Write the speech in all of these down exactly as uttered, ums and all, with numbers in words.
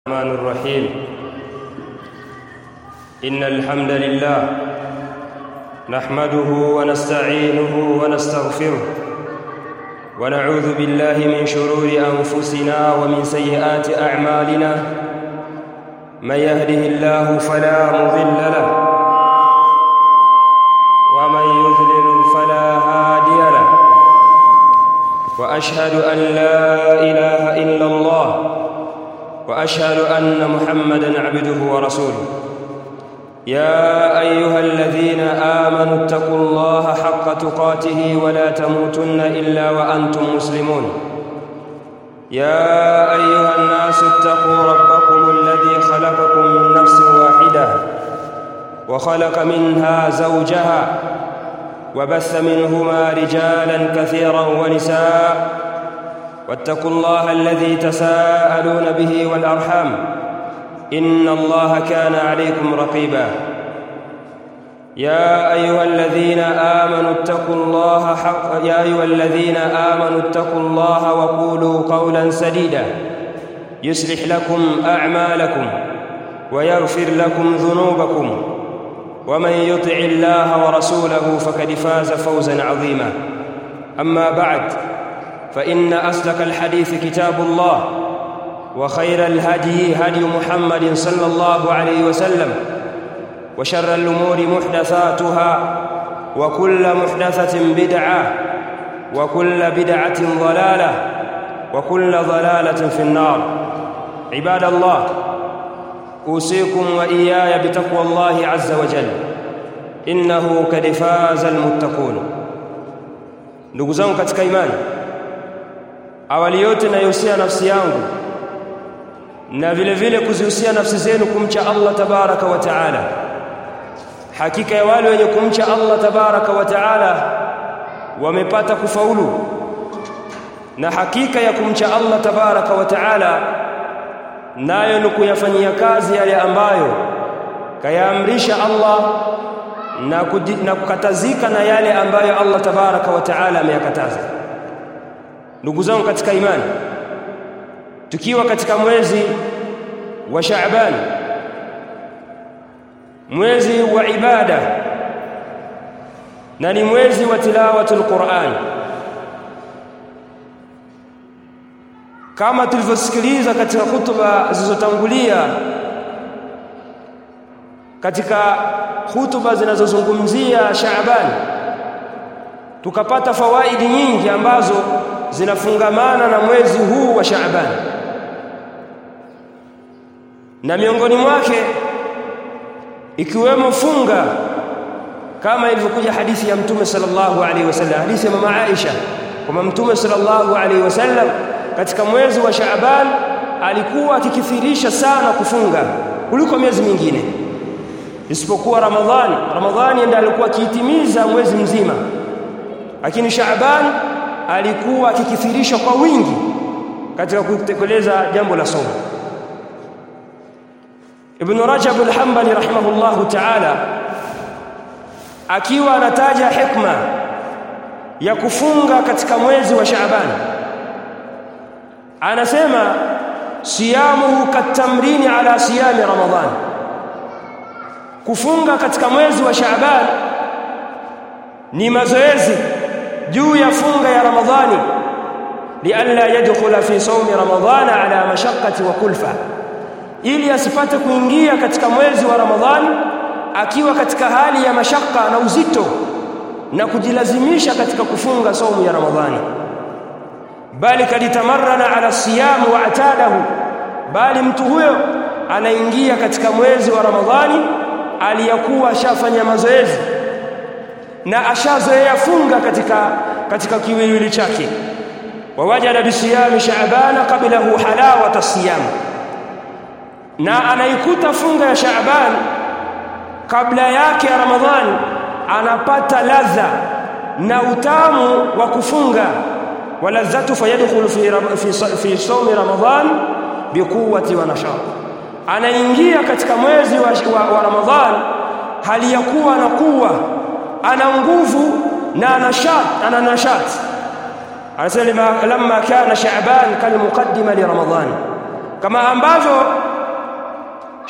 الرحمن الرحيم. إن الحمد لله نحمده ونستعينه ونستغفره ونعوذ بالله من شرور أنفسنا ومن سيئات أعمالنا. من يهده الله فلا مضل له ومن يضلل فلا هادي له، وأشهد أن لا إله إلا الله وأشهد أن محمدًا عبده ورسوله. يا أيها الذين آمنوا اتقوا الله حق تقاته ولا تموتن إلا وأنتم مسلمون. يا أيها الناس اتقوا ربكم الذي خلقكم من نفس واحدة وخلق منها زوجها وبث منهما رجالا كثيرا ونساء، واتقوا الله الذي تساءلون به والأرحام، إن الله كان عليكم رقيبا. يا أيها الذين آمنوا اتقوا الله حق يا أيها الذين آمنوا اتقوا الله وقولوا قولا سديدا يصلح لكم أعمالكم ويغفر لكم ذنوبكم، ومن يطع الله ورسوله فقد فاز فوزا عظيما. أما بعد، فإن أصدق الحديث كتاب الله، وخير الهدي هدي محمد صلى الله عليه وسلم، وشر الأمور محدثاتها، وكل محدثة بدعة، وكل بدعة ضلالة، وكل ضلالة في النار. عباد الله، أوصيكم وإياي بتقوى الله عز وجل، إنه قد فاز المتقون. ndugu zangu katika imani, awali yote naihusia nafsi yangu na vile vile kuzihusia nafsi zenu kumcha Allah tabaraka wa taala. Hakika ya wale wenye kumcha Allah tabaraka wa taala wamepata kufaulu, na hakika ya kumcha Allah tabaraka wa taala nayo ni kuyafanyia kazi yale ambayo kayaamrisha Allah na, na kukatazika na yale ambayo Allah tabaraka wa taala ameyakataza. Ndugu zangu katika imani, tukiwa katika mwezi wa Shaaban, mwezi wa ibada, na ni mwezi wa tilawatul Qur'an, kama tulivyosikiliza katika hutuba zilizotangulia, katika hutuba zinazozungumzia Shaaban, tukapata fawaidi nyingi ambazo zinafungamana na mwezi huu wa Shaaban, na miongoni mwake ikiwemo funga, kama ilivyokuja hadithi ya Mtume sallallahu alaihi wasallam, hadithi ya mama Aisha, kwamba Mtume sallallahu alaihi wasallam katika mwezi wa Shaaban alikuwa akikithirisha sana kufunga kuliko miezi mingine, isipokuwa Ramadhani. Ramadhani ndiye alikuwa akitimiza mwezi mzima, lakini Shaaban alikuwa akikithirisha kwa wingi katika kutekeleza jambo la somo. Ibn Rajab al-Hanbali rahimahullahu ta'ala akiwa anataja hikma ya kufunga katika mwezi wa Shaaban, anasema siyamuhu katamrini ala siyami Ramadhan. Kufunga katika mwezi wa Shaaban ni mazoezi juu ya funga ya Ramadhani, lialla yadkhula fi sawmi Ramadhana ala mashaqqati wa kulfa, ili asipate kuingia katika mwezi wa Ramadhani akiwa katika hali ya mashaka na uzito na kujilazimisha katika kufunga saumu ya Ramadhani, bali kaditamarrana ala siyam wa atadahu, bali mtu huyo anaingia katika mwezi wa Ramadhani aliyakuwa ashafanya mazoezi na ashazoea funga katika katika kiwiliwili chake. Wawajada bisiyami Shaaban qablahu halawata as-siyam, na anaikuta funga ya Shaaban kabla yake ya Ramadhani anapata ladha na utamu wa kufunga. Walazatu fayadkhulu fi fi, fi sawmi Ramadhan biquwwati wa nashat, anaingia katika mwezi wa, wa, wa Ramadhan hali ya kuwa na kuwa, ana nguvu na nashat, ana nashat. Anasema lamma kana Shaaban kal muqaddima li Ramadhan, kama ambavyo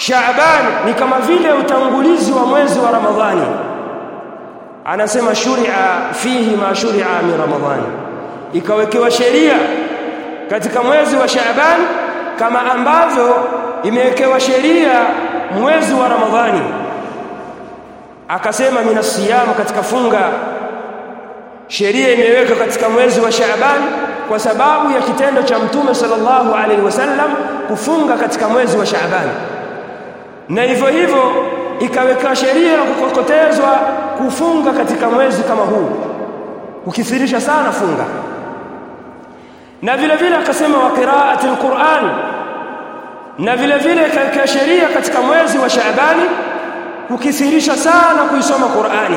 Shaaban ni kama vile utangulizi wa mwezi wa Ramadhani. Anasema shuri'a fihi ma shuri'a min Ramadhani, ikawekewa sheria katika mwezi wa Shaaban kama ambavyo imewekewa sheria mwezi wa Ramadhani. Akasema minas siyam, katika funga sheria imewekwa katika mwezi wa Shaaban kwa sababu ya kitendo cha Mtume sallallahu alaihi wasallam kufunga katika mwezi wa Shaaban, na hivyo hivyo ikaweka sheria ya kukokotezwa kufunga katika mwezi kama huu, ukithirisha sana funga. Na vile vile akasema wa qira'ati alquran, na vile vile ikaweka sheria katika mwezi wa Shaabani kukithirisha sana kuisoma Qur'ani.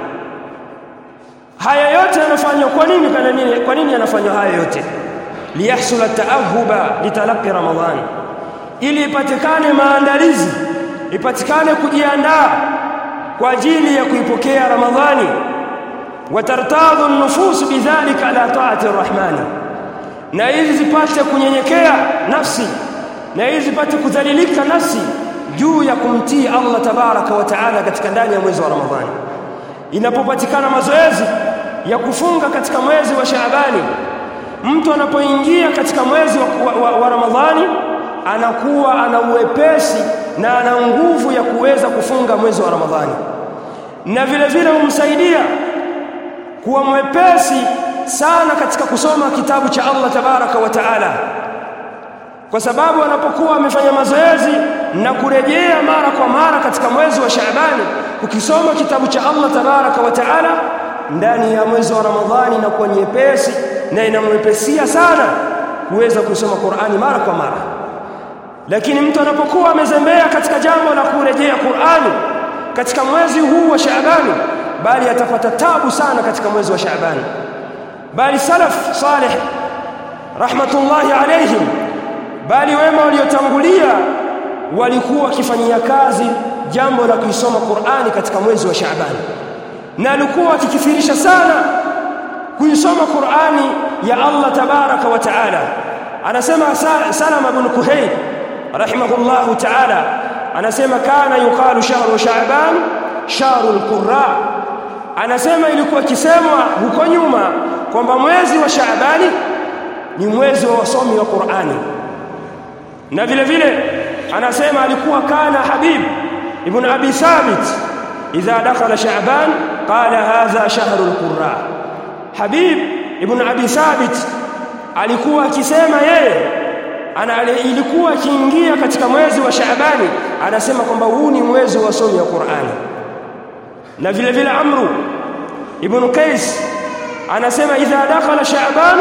Haya yote yanafanywa kwa nini? Kwa nini kwa nini yanafanywa haya yote? Liyahsula ta'ahuba litalaqi Ramadhan, ili ipatikane maandalizi, ipatikane kujiandaa kwa ajili ya kuipokea Ramadhani. Watartadhu an-nufus bidhalika ala ta'ati ar-rahmani, na hizi zipate kunyenyekea nafsi, na hizi zipate kudhalilika nafsi juu ya kumtii Allah tabaraka wa taala katika ndani ya mwezi wa Ramadhani. Inapopatikana mazoezi ya kufunga katika mwezi wa Shaabani, mtu anapoingia katika mwezi wa, wa, wa, wa Ramadhani anakuwa ana uwepesi na ana nguvu ya kuweza kufunga mwezi wa Ramadhani, na vile vile humsaidia kuwa mwepesi sana katika kusoma kitabu cha Allah tabaraka wa taala, kwa sababu anapokuwa amefanya mazoezi na kurejea mara kwa mara katika mwezi wa Shaabani ukisoma kitabu cha Allah tabaraka wa taala ndani ya mwezi wa Ramadhani, na kwa nyepesi na inamwepesia sana kuweza kusoma Qur'ani mara kwa mara. Lakini mtu anapokuwa amezembea katika jambo la kurejea Qur'ani katika mwezi huu wa Shaabani, bali atapata tabu sana katika mwezi wa Shaabani. Bali salaf salih rahmatullahi alayhim, bali wema waliotangulia walikuwa wakifanyia kazi jambo la kuisoma Qur'ani katika mwezi wa Shaabani, na alikuwa akikithirisha sana kuisoma Qur'ani ya Allah tabaraka wa taala. Anasema Salama ibn Kuhayl rahimahullahu taala, anasema kana yuqalu shahru Shaaban shahru al-qurra, anasema ilikuwa kisemwa huko nyuma kwamba mwezi wa Shaabani ni mwezi wa wasomi wa Qur'ani. Na vile vile anasema alikuwa kana Habib ibn Abi Thabit idha dakhala Shaaban qala hadha shahru al-qurra. Habib ibn Abi Thabit alikuwa akisema yeye ana ilikuwa akiingia katika mwezi wa Shaabani anasema kwamba huu ni mwezi wa wasomi wa Qur'ani. Na vile vile Amru ibn Qais anasema idha dakhala Shaaban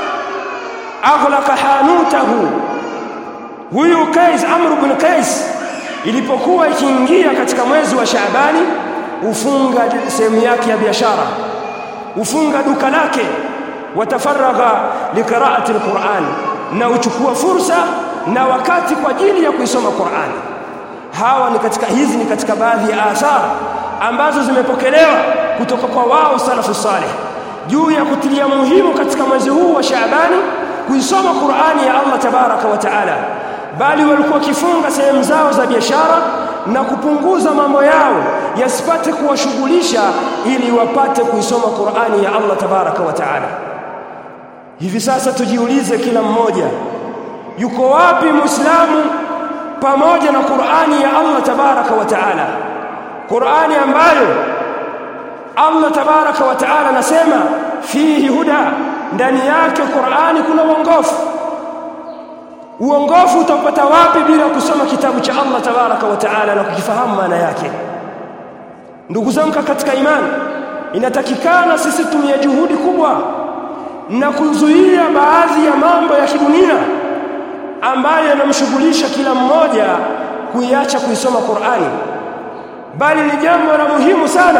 aghlaqa hanutahu. Huyu Qais, Amr ibn Qais, ilipokuwa ikiingia katika mwezi wa Shaabani ufunga sehemu yake ya biashara, ufunga duka lake, watafaragha liqira'ati alquran, na uchukua fursa na wakati kwa ajili ya kuisoma Qur'an. Hawa ni katika hizi ni katika baadhi ya athar ambazo zimepokelewa kutoka kwa wao salafu salih juu ya kutilia muhimu katika mwezi huu wa Shaabani kuisoma Qur'ani ya Allah tabaraka wa taala, bali walikuwa kifunga sehemu zao za biashara na kupunguza mambo yao yasipate kuwashughulisha ili wapate kuisoma Qur'ani ya Allah tabaraka wa taala. Hivi sasa tujiulize kila mmoja, yuko wapi Muislamu pamoja na Qur'ani ya Allah tabaraka wa taala? Qur'ani ambayo Allah tabaraka wa taala anasema fihi huda, ndani yake Qur'ani kuna uongofu. Uongofu utapata wapi bila kusoma kitabu cha Allah tabaraka wa taala na kukifahamu maana yake? Ndugu zangu katika imani, inatakikana sisi tumie juhudi kubwa na kuzuia baadhi ya mambo ya kidunia ambayo yanamshughulisha kila mmoja kuiacha kuisoma Qur'ani, bali ni jambo la muhimu sana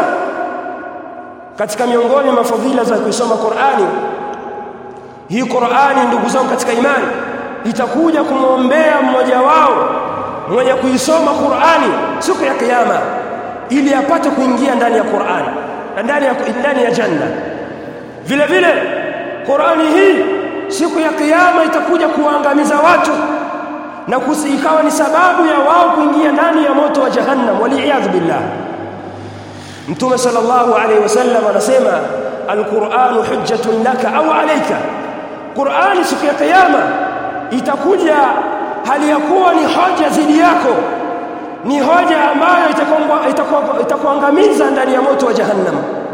katika miongoni mwa fadhila za kuisoma Qur'ani. Hii Qur'ani, ndugu zangu katika imani, itakuja kumwombea mmoja wao mwenye kuisoma Qur'ani siku ya kiyama ili apate kuingia ndani ya Qur'ani, ndani ya ndani ya janna. Vile vile Qur'ani hii siku ya kiyama itakuja kuangamiza watu na kusikawa ni sababu ya wao kuingia ndani ya moto wa jahannam, wali'iyadhu billah. Mtume sallallahu alayhi wasallam anasema al-Qur'anu hujjatun laka au alayka. Qur'ani siku ya kiyama itakuja hali ya kuwa ni hoja dhidi yako, ni hoja ambayo itakuangamiza ndani ya moto wa jahannam.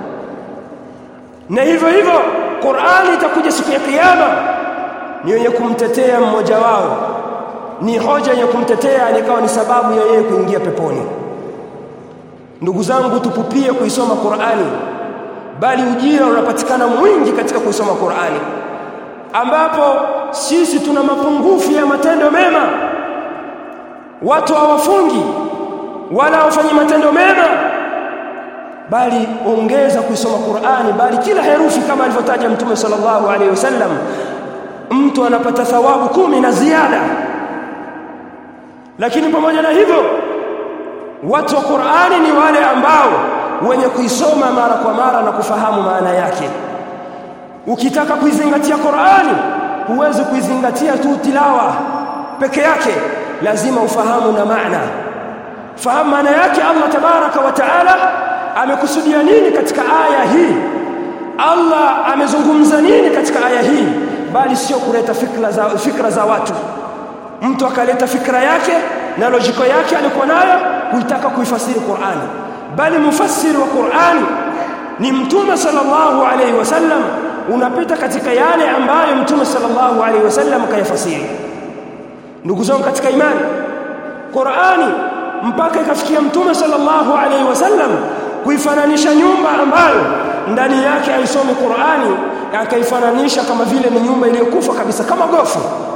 Na hivyo hivyo Qur'ani itakuja siku ya kiyama ni yenye kumtetea mmoja wao, ni hoja yenye kumtetea, ikawa ni sababu ya yeye kuingia peponi. Ndugu zangu, tupupie kuisoma Qur'ani, bali ujira unapatikana mwingi katika kuisoma Qur'ani, ambapo sisi tuna mapungufu ya matendo mema. Watu hawafungi wala hawafanyi matendo mema, bali ongeza kuisoma Qur'ani, bali kila herufi kama alivyotaja Mtume sallallahu alaihi wasallam mtu anapata thawabu kumi na ziada. Lakini pamoja na hivyo, watu wa Qur'ani ni wale ambao wenye kuisoma mara kwa mara na kufahamu maana yake. Ukitaka kuizingatia Qur'ani, huwezi kuizingatia tu tilawa peke yake, lazima ufahamu na maana. Fahamu maana yake. Allah tabaraka wa taala amekusudia nini katika aya hii? Allah amezungumza nini katika aya hii? Bali sio kuleta fikra za fikra za watu. Mtu akaleta fikra yake na lojiko yake alikuwa nayo kutaka kuifasiri Qur'ani, bali mufassiri wa Qur'ani ni Mtume sallallahu alaihi wasallam. Unapita katika yale ambayo Mtume sallallahu alaihi wasallam kayafasiri. Ndugu zangu katika imani, Qur'ani mpaka ikafikia Mtume sallallahu alaihi wasallam kuifananisha nyumba ambayo ndani yake aisomi Qur'ani, akaifananisha kama vile ni nyumba iliyokufa kabisa, kama gofu,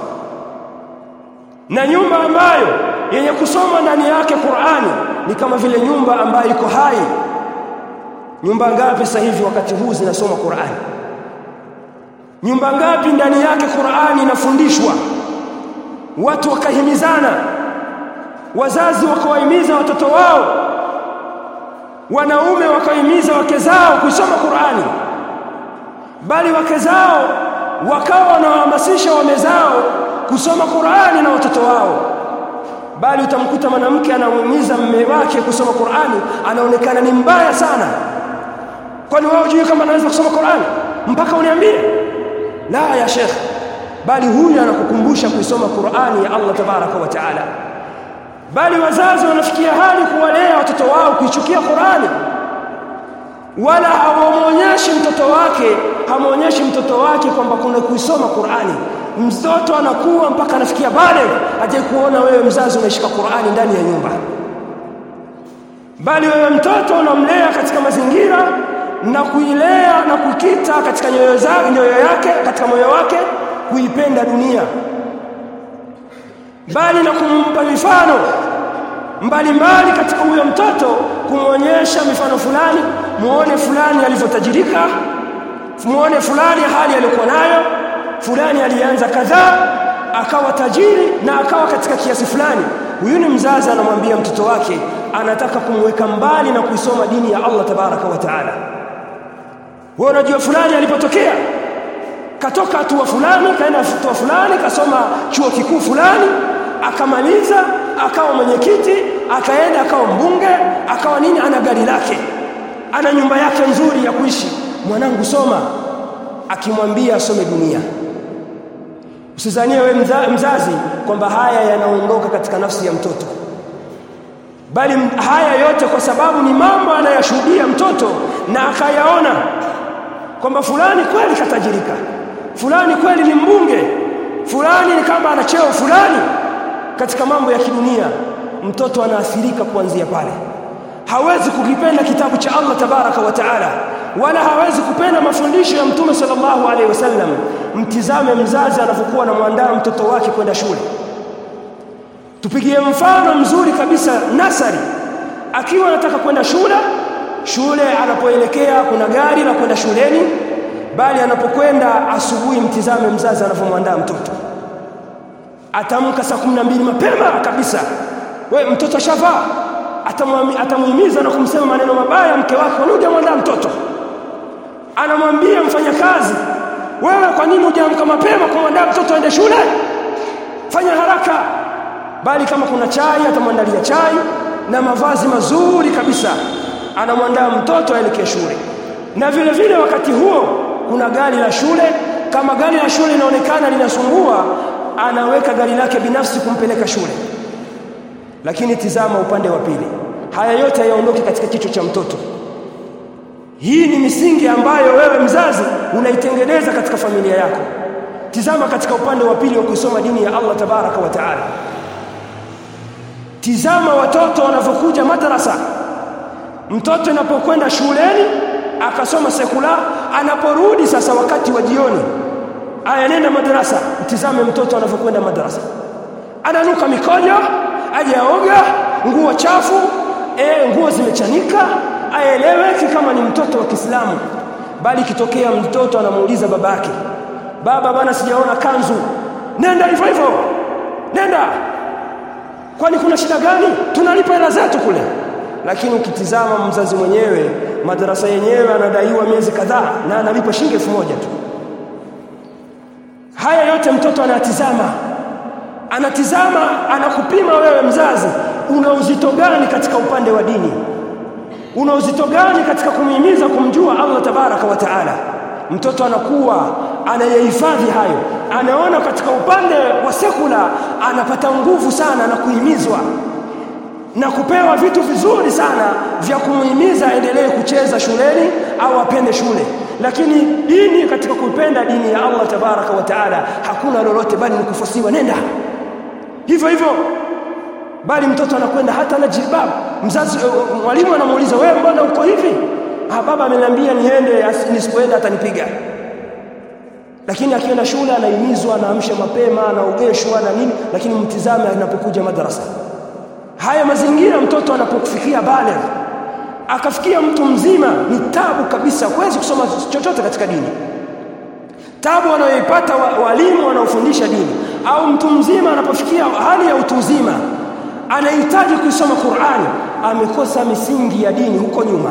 na nyumba ambayo yenye kusoma ndani yake Qur'ani ni kama vile nyumba ambayo iko hai. Nyumba ngapi sasa hivi wakati huu zinasoma Qur'ani? Nyumba ngapi ndani yake Qur'ani inafundishwa, watu wakahimizana, wazazi wakawahimiza watoto wao, wanaume wakahimiza wake zao kusoma Qur'ani, bali wake zao wakawa wanahamasisha wame zao kusoma Qur'ani na watoto wao. Bali utamkuta mwanamke anamhimiza mume wake kusoma Qur'ani, anaonekana ni mbaya sana. Kwani wao hujui kama anaweza kusoma Qur'ani mpaka uniambie? La ya Sheikh, bali huyu anakukumbusha kuisoma Qur'ani ya Allah tabaraka wa taala. Bali wazazi wanafikia hali kuwalea watoto wao kuichukia Qur'ani, wala hawamuonyeshi mtoto wake hamuonyeshi mtoto wake kwamba kuna kuisoma Qur'ani. Mtoto anakuwa mpaka anafikia bale aje kuona wewe mzazi unashika Qur'ani ndani ya nyumba, bali wewe mtoto unamlea katika mazingira na kuilea na kukita katika nyoyo zake, nyoyo yake, katika moyo wake kuipenda dunia, bali na kumpa mifano mbalimbali katika huyo mtoto, kumuonyesha mifano fulani, muone fulani alivyotajirika, muone fulani hali aliyokuwa nayo, fulani alianza kadhaa akawa tajiri na akawa katika kiasi fulani. Huyu ni mzazi anamwambia mtoto wake, anataka kumweka mbali na kuisoma dini ya Allah tabaraka wa taala. Wewe unajua fulani alipotokea, katoka hatua fulani kaenda hatua fulani, kasoma chuo kikuu fulani, akamaliza, akawa mwenyekiti, akaenda akawa mbunge, akawa nini, ana gari lake, ana nyumba yake nzuri ya kuishi. Mwanangu soma, akimwambia asome dunia. Usizanie wewe mza, mzazi kwamba haya yanaondoka katika nafsi ya mtoto, bali haya yote kwa sababu ni mambo anayashuhudia mtoto na akayaona kwamba fulani kweli katajirika, fulani kweli ni mbunge, fulani ni kama ana cheo fulani katika mambo ya kidunia. Mtoto anaathirika kuanzia pale, hawezi kukipenda kitabu cha Allah tabaraka wa taala, wala hawezi kupenda mafundisho ya Mtume sallallahu alaihi wasallam. Mtizame mzazi anapokuwa anamwandaa mtoto wake kwenda shule. Tupigie mfano mzuri kabisa nasari, akiwa anataka kwenda shule, shule anapoelekea kuna gari la kwenda shuleni, bali anapokwenda asubuhi, mtizame mzazi anapomwandaa mtoto. Atamka saa kumi na mbili mapema kabisa, wewe mtoto shavaa, atamuhimiza na kumsema maneno mabaya mke wake, unuje mwandaa mtoto. Anamwambia mfanyakazi, wewe kwa nini hujaamka mapema kumwandaa mtoto aende shule? Fanya haraka. bali kama kuna chai atamwandalia chai na mavazi mazuri kabisa, anamwandaa mtoto aelekee shule. Na vile vile wakati huo kuna gari la shule, kama gari la shule linaonekana linasumbua, anaweka gari lake binafsi kumpeleka shule. Lakini tizama upande wa pili, haya yote hayaondoki katika kichwa cha mtoto. Hii ni misingi ambayo wewe mzazi unaitengeneza katika familia yako. Tizama katika upande wa pili wa kusoma dini ya Allah tabaraka wa taala. Tizama watoto wanavyokuja madrasa. Mtoto anapokwenda shuleni akasoma sekula, anaporudi sasa wakati wa jioni anaenda madrasa. Tizame mtoto anavyokwenda madrasa, ananuka mikojo, ajaoga, nguo chafu, eh nguo zimechanika, aeleweki kama ni mtoto wa Kiislamu. Bali kitokea mtoto anamuuliza babake, baba bwana sijaona kanzu, nenda hivyo hivyo, nenda, kwani kuna shida gani? Tunalipa hela zetu kule. Lakini ukitizama mzazi mwenyewe, madrasa yenyewe anadaiwa miezi kadhaa na analipa shilingi elfu moja tu. Haya yote mtoto anatizama, anatizama, anakupima wewe mzazi, una uzito gani katika upande wa dini, una uzito gani katika kumhimiza kumjua Allah tabaraka wa taala. Mtoto anakuwa anayehifadhi hayo, anaona katika upande wa sekula anapata nguvu sana na kuhimizwa na kupewa vitu vizuri sana vya kumhimiza endelee kucheza shuleni au apende shule. Lakini dini, katika kupenda dini ya Allah tabaraka wa taala hakuna lolote bali ni kufasiwa, nenda hivyo hivyo. Bali mtoto anakwenda hata na jilbab, mzazi mwalimu anamuuliza, wewe mbona uko hivi? Ah, baba ameniambia niende, nisipoenda atanipiga. Lakini akienda shule anahimizwa, anaamsha mapema, anaogeshwa na nini. Lakini mtizame anapokuja madrasa, haya mazingira mtoto anapokufikia baligh, akafikia mtu mzima, ni tabu kabisa, huwezi kusoma chochote katika dini. Tabu anayoipata walimu wanaofundisha dini. Au mtu mzima anapofikia hali ya utu uzima, anahitaji kusoma Qur'ani, amekosa misingi ya dini huko nyuma,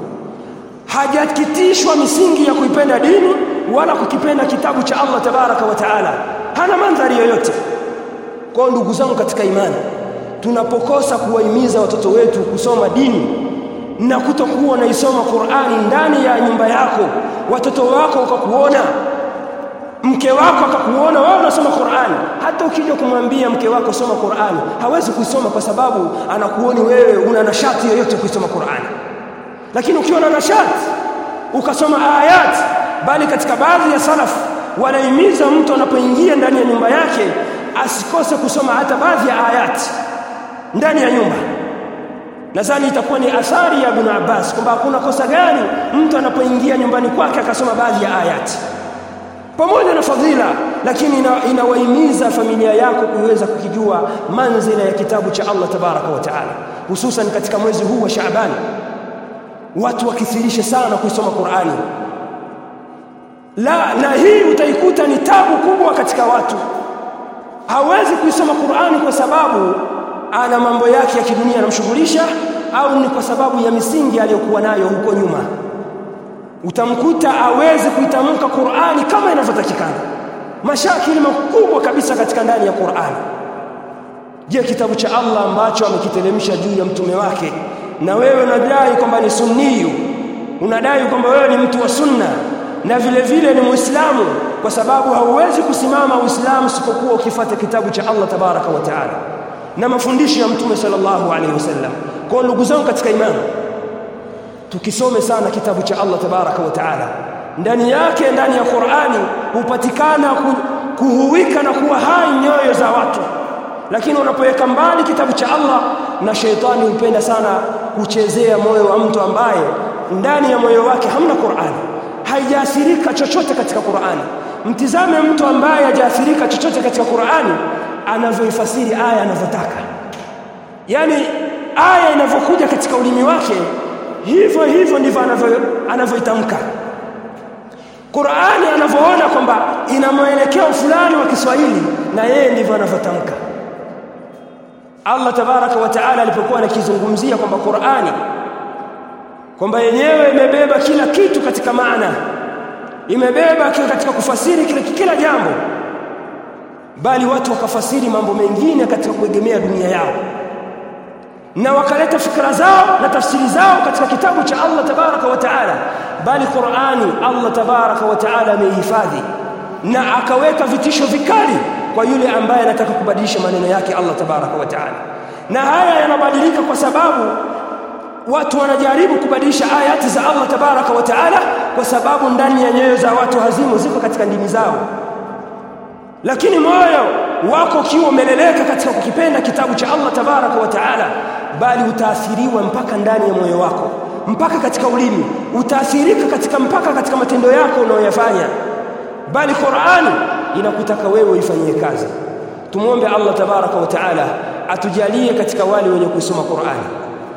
hajakitishwa misingi ya kuipenda dini wala kukipenda kitabu cha Allah tabaraka wa taala, hana mandhari yoyote. Kwa ndugu zangu katika imani, tunapokosa kuwahimiza watoto wetu kusoma dini na kutokuwa naisoma Qur'ani ndani ya nyumba yako, watoto wako wakakuona, mke wako akakuona wewe unasoma Qur'ani, hata ukija kumwambia mke wako soma Qur'ani hawezi kuisoma, kwa sababu anakuoni wewe una nashati yoyote kuisoma Qur'ani. Lakini ukiwa na nashati ukasoma ayat, bali katika baadhi ya salaf wanahimiza mtu anapoingia ndani ya nyumba yake asikose kusoma hata baadhi ya ayat ndani ya nyumba. Nadhani itakuwa ni athari ya Ibn Abbas kwamba hakuna kosa gani mtu anapoingia nyumbani kwake akasoma baadhi ya ayati pamoja na fadhila, lakini inawahimiza familia yako kuweza kukijua manzila ya kitabu cha Allah tabaraka wa taala, hususan katika mwezi huu wa Shaaban. Watu wakithirishe sana kusoma Qur'ani. La, na hii utaikuta ni tabu kubwa katika watu. Hawezi kuisoma Qur'ani kwa sababu ana mambo yake ya kidunia yanamshughulisha, au ni kwa sababu ya misingi aliyokuwa nayo huko nyuma. Utamkuta aweze kuitamka Qur'ani kama inavyotakikana. Mashakili makubwa kabisa katika ndani ya Qur'ani. Je, kitabu cha Allah ambacho amekiteremsha juu ya mtume wake, na wewe unadai kwamba ni sunniyu, unadai kwamba wewe ni mtu wa sunna na vile vile ni Muislamu, kwa sababu hauwezi kusimama Uislamu sipokuwa ukifuata kitabu cha Allah tabaraka wa taala na mafundisho ya mtume sallallahu alaihi wasallam. Kwa ndugu zangu katika imani, tukisome sana kitabu cha Allah tabaraka wa taala, ndani yake, ndani ya Qur'ani hupatikana kuhuwika na kuwa hai nyoyo za watu. Lakini unapoweka mbali kitabu cha Allah, na sheitani hupenda sana kuchezea moyo wa mtu ambaye ndani ya moyo wake hamna Qur'ani, haijaathirika chochote katika Qur'ani. Mtizame mtu ambaye hajaathirika chochote katika Qur'ani anavyoifasiri aya anavyotaka. Yani aya inavyokuja katika ulimi wake, hivyo hivyo ndivyo anavyoitamka. Qur'ani anavyoona kwamba ina mwelekeo fulani wa Kiswahili, na yeye ndivyo anavyotamka. Allah tabaraka wa taala alipokuwa anakizungumzia kwamba Qur'ani kwamba yenyewe imebeba kila kitu katika maana, imebeba katika kufasiri kila, kila jambo, bali watu wakafasiri mambo mengine katika kuegemea dunia yao na wakaleta fikra zao na tafsiri zao katika kitabu cha Allah tabaraka wa taala, bali Qur'ani Allah tabaraka wa taala amehifadhi na akaweka vitisho vikali kwa yule ambaye anataka kubadilisha maneno yake Allah tabaraka wa taala. Na haya yanabadilika kwa sababu watu wanajaribu kubadilisha ayati za Allah tabaraka wa taala, kwa sababu ndani ya nyoyo za watu hazimu ziko katika ndimi zao, lakini moyo wako kiwa umeleleka katika kukipenda kitabu cha Allah tabaraka wa taala, bali utaathiriwa mpaka ndani ya moyo wako, mpaka katika ulimi utaathirika katika mpaka katika matendo yako unayoyafanya, bali Qur'ani inakutaka wewe uifanyie kazi. Tumuombe Allah tabaraka wa taala atujalie katika wale wenye kusoma Qur'ani.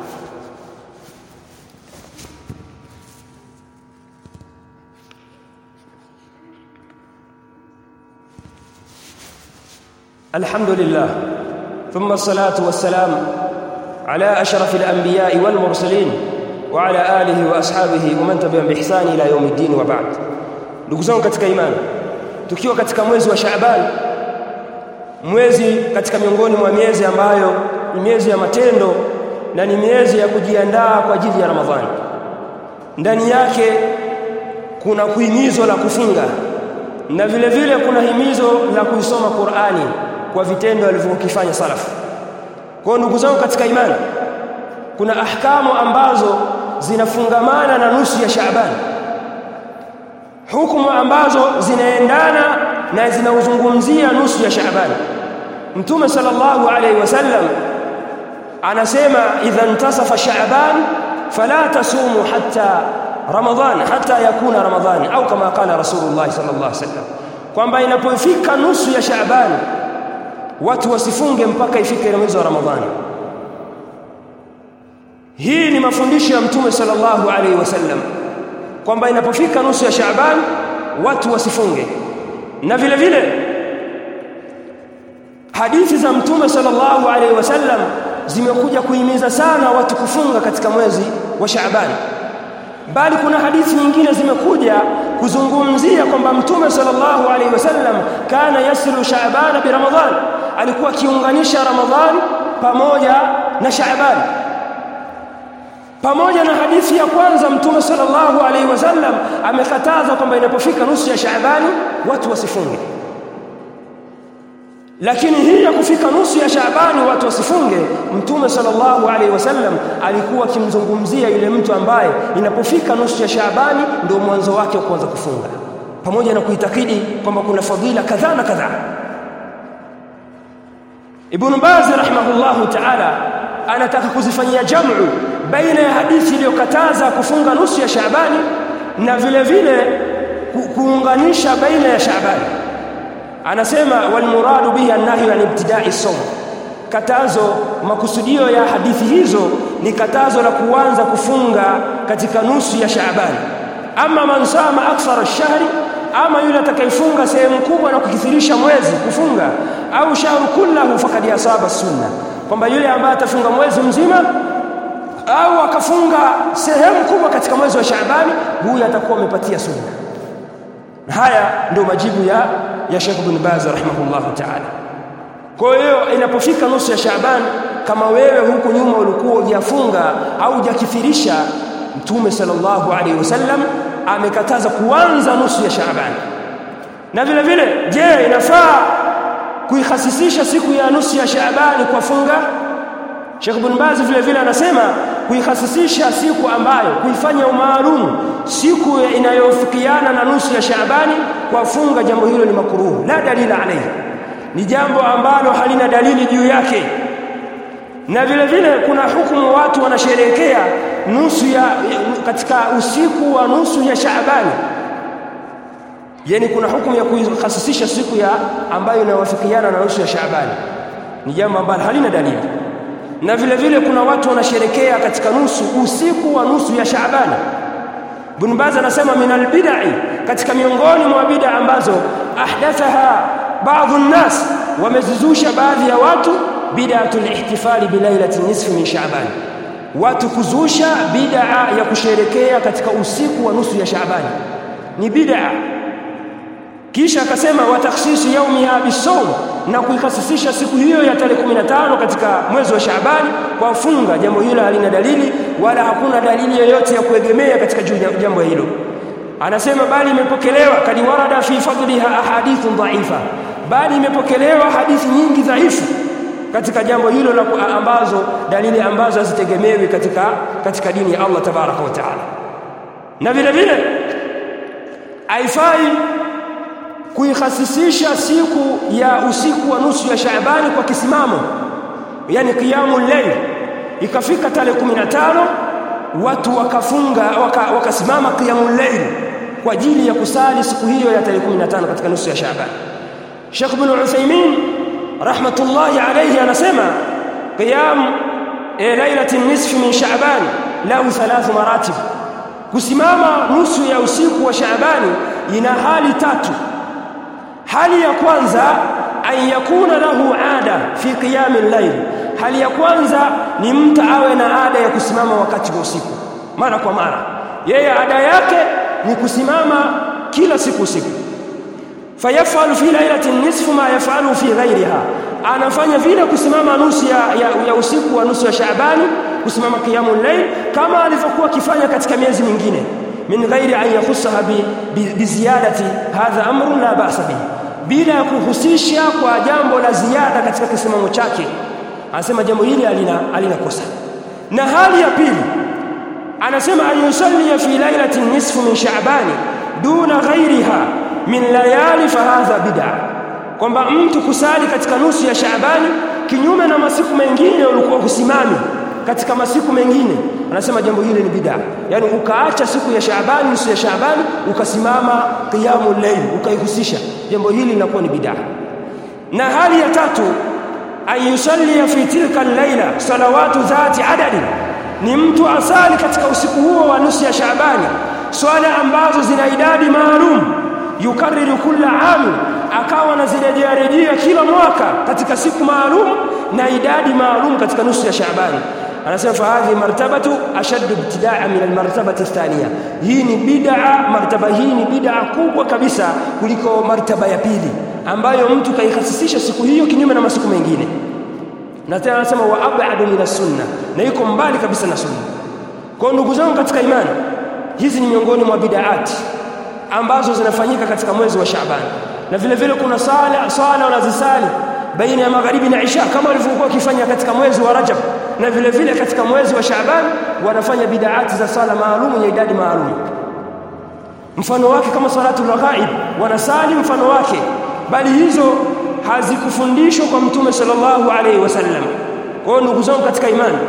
الحمد لله ثم الصلاة والسلام على أشرف الأنبياء والمرسلين وعلى آله وأصحابه ومن تبعهم بإحسان إلى يوم الدين وبعد. ndugu zangu katika imani, tukiwa katika mwezi wa Shaaban, mwezi katika miongoni mwa miezi ambayo ni miezi ya matendo na ni miezi ya kujiandaa kwa ajili ya Ramadhani, ndani yake kuna kuhimizo la kufunga na vile vile kuna himizo la kuisoma Qur'ani kwa vitendo walivyokifanya salafu. Kwa ndugu zangu katika imani, kuna ahkamu ambazo zinafungamana na nusu ya Shaaban, hukumu ambazo zinaendana na zinauzungumzia nusu ya Shaaban. Mtume sallallahu alayhi wasallam anasema idha intasafa Shaaban fala tasumu hatta Ramadhan hatta yakuna Ramadhan, au kama qala Rasulullah sallallahu alayhi wasallam, kwamba inapofika nusu ya Shaaban watu wasifunge mpaka ifike mwezi wa Ramadhani. Hii ni mafundisho ya Mtume sallallahu alayhi wasallam, kwamba inapofika nusu ya Shaaban watu wasifunge. Na vile vile hadithi za Mtume sallallahu alayhi wasallam zimekuja kuhimiza sana watu kufunga katika mwezi wa Shaaban, bali kuna hadithi nyingine zimekuja kuzungumzia kwamba Mtume sallallahu alayhi wasallam kana yasilu Shaaban bi Ramadhan, alikuwa kiunganisha Ramadhan pamoja na Shaaban. Pamoja na hadithi ya kwanza, Mtume sallallahu alayhi wasallam amekataza kwamba inapofika nusu ya Shaaban watu wasifunge, lakini hii ya kufika nusu ya Shaaban watu wasifunge, Mtume sallallahu alayhi wasallam alikuwa akimzungumzia yule mtu ambaye inapofika nusu ya Shaaban ndio mwanzo wake wa kuanza kufunga, pamoja na kuitakidi kwamba kuna fadhila kadhaa na kadhaa. Ibn Baz rahimahullahu ta'ala anataka kuzifanyia jamu baina ya hadithi iliyokataza kufunga nusu ya Shaaban na vile vile kuunganisha baina ya Shaaban. Anasema wal muradu bihi an-nahy an ibtida'i as-sawm, katazo makusudio ya hadithi hizo ni katazo la kuanza kufunga katika nusu ya Shaaban. Ama man sama akthar ash-shahri, ama yule atakayefunga sehemu kubwa na kukithirisha mwezi kufunga, au shahru kullahu faqad asaba sunna, kwamba yule ambaye atafunga mwezi mzima au akafunga sehemu kubwa katika mwezi wa Shaaban, huyu atakuwa amepatia sunna. Haya ndio majibu ya ya Sheikh Ibn Baz rahimahullahu ta'ala. Kwa hiyo inapofika nusu ya Shaaban, kama wewe huko nyuma ulikuwa hujafunga au hujakithirisha, Mtume sallallahu alayhi wasallam amekataza kuanza nusu ya Shaaban. Na vile vile, je, inafaa kuikhasisisha siku ya nusu ya Shaaban kwa funga? Sheikh Ibn Baz vile vile anasema kuikhasisisha siku ambayo kuifanya umaalum siku inayofikiana na nusu ya Shaaban kwa funga, jambo hilo ni makruh, la dalila alayhi, ni jambo ambalo halina dalili juu yake. Na vile vile kuna hukumu watu wanasherehekea nusu ya katika usiku wa nusu ya Shaaban, yani kuna hukumu ya kuikhasisisha siku ya ambayo inawafikiana na nusu ya Shaaban, ni jambo ambalo halina dalili. Na vile vile kuna watu wanasherehekea katika nusu usiku wa nusu ya Shaaban. Ibn Baz anasema minal bid'i, katika miongoni mwa bid'a ambazo ahdathaha baadhi an-nas, wamezuzusha baadhi ya watu, bid'atul ihtifali bi lailati nisfi min Shaaban, watu kuzusha bid'a ya kusherehekea katika usiku wa nusu ya Shaaban. Ni bid'a Kisha akasema wa takhsisi yaumiha bisawm, na kuikasisisha siku hiyo ya tarehe kumi na tano katika mwezi wa Shaaban kwa funga. Jambo hilo halina dalili wala hakuna dalili yoyote ya kuegemea katika jambo hilo. Anasema bali imepokelewa kadi warada fi fadliha ahadithun dha'ifa, bali imepokelewa hadithi nyingi dhaifu katika jambo hilo la ambazo dalili ambazo hazitegemewi katika katika dini ya Allah tabaraka wa taala. Na vile vile haifai kuikhasisisha siku ya usiku wa nusu ya Shaabani kwa kisimamo, yani qiyamul layl, ikafika tarehe kumi na tano watu wakafunga wakasimama waka qiyamul layl kwa ajili ya kusali siku hiyo ya tarehe kumi na tano katika nusu ya Shaaban. Sheikh Ibn Uthaymeen rahmatullahi alayhi anasema qiyam lailatin nisfi min Shaaban lahu thalath maratib, kusimama nusu ya usiku wa Shaabani ina hali tatu. Hali ya kwanza an yakuna lahu ada fi qiyamil layl, hali ya kwanza ni mtu awe na ada ya kusimama wakati wa usiku mara kwa mara, yeye ada yake ni kusimama kila siku usiku. Fayafalu fi lailatin nisfu ma yafalu fi ghayriha, anafanya vile kusimama nusu ya, ya, ya usiku wa nusu ya Shaabani, kusimama qiyamul layl kama alivyokuwa akifanya katika miezi mingine, min ghairi an yakhusaha bi, bi, bi ziyadati hadha amrun la ba'sa bihi, bila kuhusisha kwa jambo la ziada katika kisimamo chake. Anasema jambo hili alina alina kosa. Na hali ya pili anasema ayusalli fi lailatin nisfu min Shaabani duna ghairiha min layali fa hadha bid'a, kwamba mtu kusali katika nusu ya Shaabani kinyume na masiku mengine ulikuwa kusimami katika masiku mengine, anasema jambo hili ni bid'a. Yani ukaacha siku ya Shaabani, nusu ya Shaabani, ukasimama qiyamul layl ukaihusisha, jambo hili linakuwa ni bid'a. Na hali ya tatu ayusalli fi tilka al-laila salawatu dhati adadi, ni mtu asali katika usiku huo wa nusu ya Shaabani swala ambazo zina idadi maalum, yukarriru kulla aam, akawa anazirejea rejea kila mwaka katika siku maalum na idadi maalum katika nusu ya Shaabani. Anasema fa hadhi martabatu ashaddu ibtida'a min almartabati athaniya, hii ni bid'a, martaba hii ni bid'a kubwa kabisa kuliko martaba ya pili ambayo mtu kaikasisisha siku hiyo kinyume na masiku mengine. Na tena anasema wa ab'adu min as-sunna, na iko mbali kabisa na sunna. Kwa ndugu zangu katika imani, hizi ni miongoni mwa bid'ati ambazo zinafanyika katika mwezi wa Shaaban. Na vile vile kuna sala sala wanazisali baina ya magharibi na isha kama walivyokuwa wakifanya katika mwezi wa Rajab, na vile vile katika mwezi wa Shaaban wanafanya bid'ati za sala maalum yenye idadi maalum. Mfano wake kama salatu al-ghaib wanasali mfano wake, bali hizo hazikufundishwa kwa Mtume sallallahu alaihi wasallam. Kwa hiyo ndugu zangu katika imani,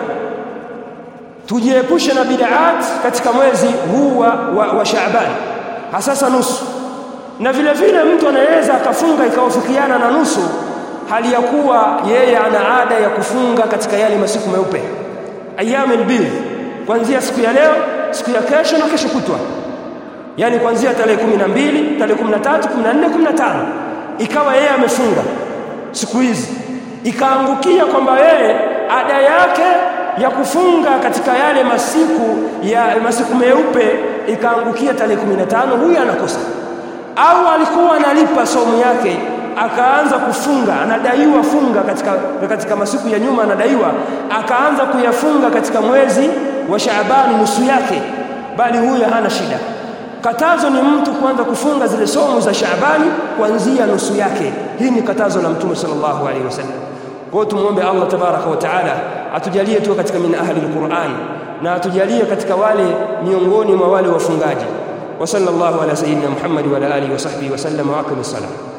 tujiepushe na bid'at katika mwezi huu wa, wa, wa Shaaban, hasa nusu. Na vile vile mtu anaweza akafunga ikawafikiana na nusu hali ya kuwa yeye ana ada ya kufunga katika yale masiku meupe, ayyamul bidh, kuanzia siku ya leo, siku ya kesho na kesho kutwa, yani kuanzia tarehe kumi na mbili, tarehe kumi na tatu, kumi na nne, kumi na tano, ikawa yeye amefunga siku hizi, ikaangukia kwamba yeye ada yake ya kufunga katika yale masiku ya masiku meupe ikaangukia tarehe kumi na tano, huyu anakosa. Au alikuwa analipa somo yake akaanza kufunga, anadaiwa funga katika katika masiku ya nyuma, anadaiwa akaanza kuyafunga katika mwezi wa Shaaban nusu yake, bali huyu hana shida. Katazo ni mtu kuanza kufunga zile somo za Shaabani kuanzia nusu yake. Hii ni katazo la Mtume sallallahu alaihi wasallam. Kwa tumuombe Allah tabaraka wa taala atujalie tu katika min ahli alquran, na atujalie katika wale miongoni mwa wale wafungaji. Wa sallallahu ala sayyidina Muhammad wa ala alihi wa sahbihi wa sallam wa aqim as-salam.